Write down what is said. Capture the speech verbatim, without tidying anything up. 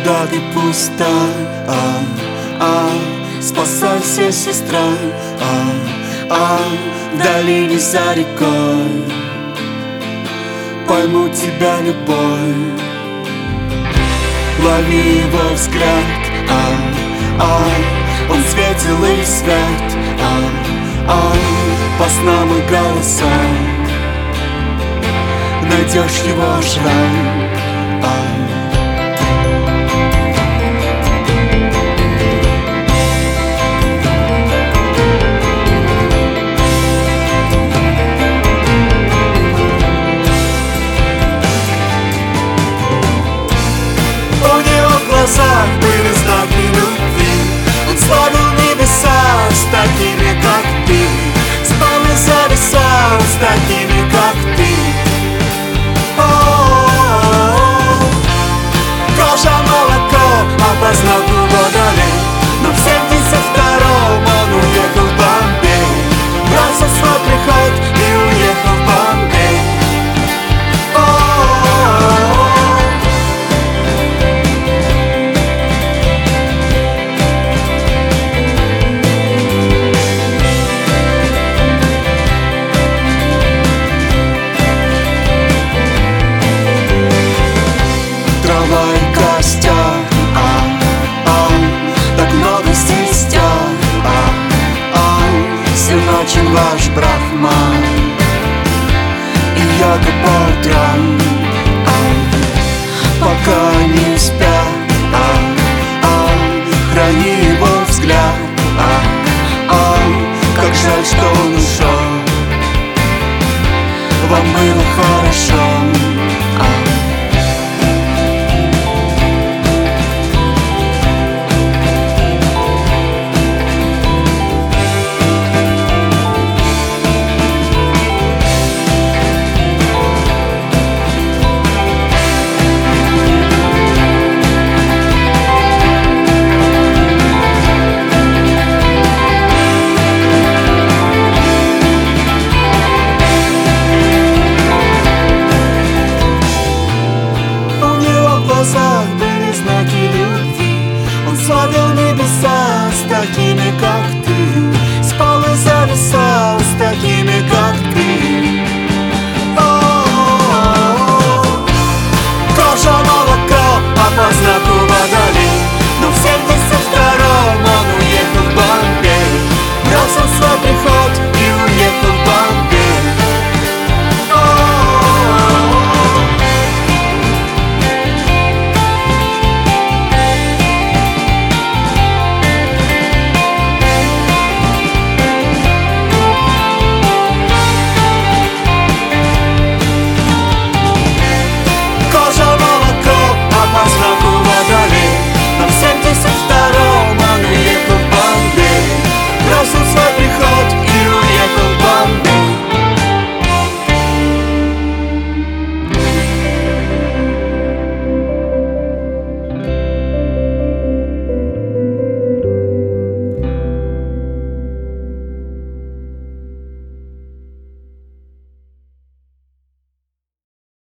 когда ты пуста, а, а, спасайся, сестра, а, а, в долине за рекой пойму тебя любовь. Лови его взгляд, а, а, он светил и свят, а, а, по снам и голосам найдешь его шрам, а. В глазах были знаки любви. Он славил небеса с такими, как ты. Спал и зависал с такими, как ты. О-о-о-о. Кожа молоко опознал водолей, но в семьдесят втором он уехал в Бомбей. Бросил свой приход и уехал в Бомбей. Очень ваш брахман и йога по утрам, а, пока не спят, а, а, храни его взгляд, а, а, как жаль, что он ушел. Вам было хорошо, а. В глазах были знаки любви. Он славил небеса с такими, как